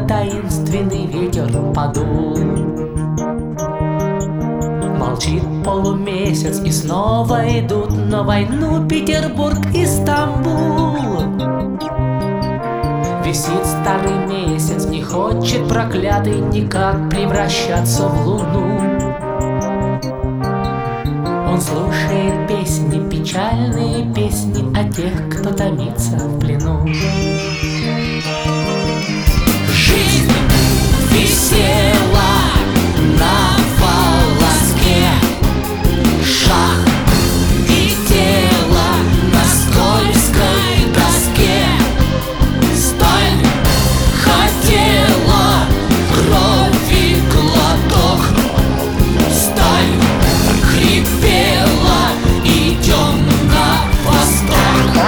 таинственный ветер подул. Молчит полумесяц, и снова идут на войну Петербург и Стамбул. Висит старый месяц, не хочет проклятый никак превращаться в луну. Он слушает песни, печальные песни о тех, кто томится в плену. Жизнь висела на волоске, шаг и тело на скользкой доске. Сталь хотела крови глоток, сталь хрипела: идем на восток.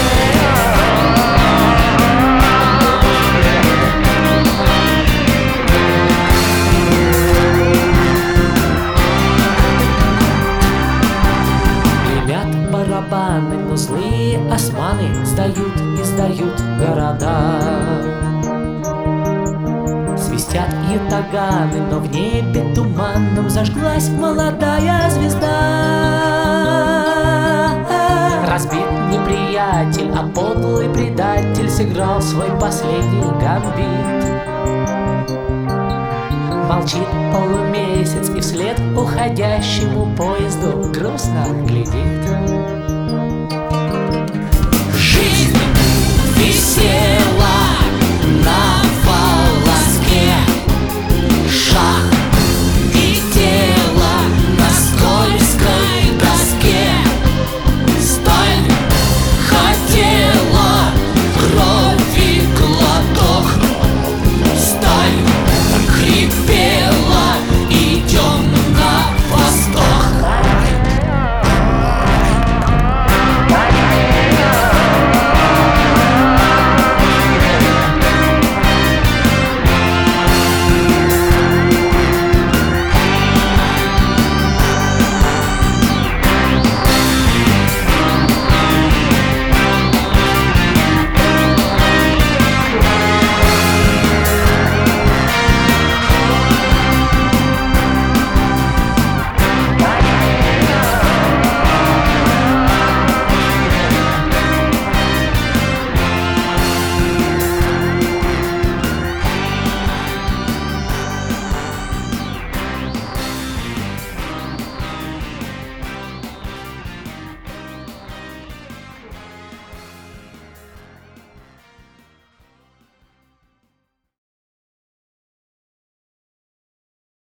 Гремят барабаны, но злые османы сдают и сдают города. Свистят ятаганы, но в небе туманном зажглась молодая звезда. Разбит неприятель, а подлый предатель сыграл свой последний гамбит. Молчит полумесяц и вслед уходящему поезду грустно глядит. Жизнь висела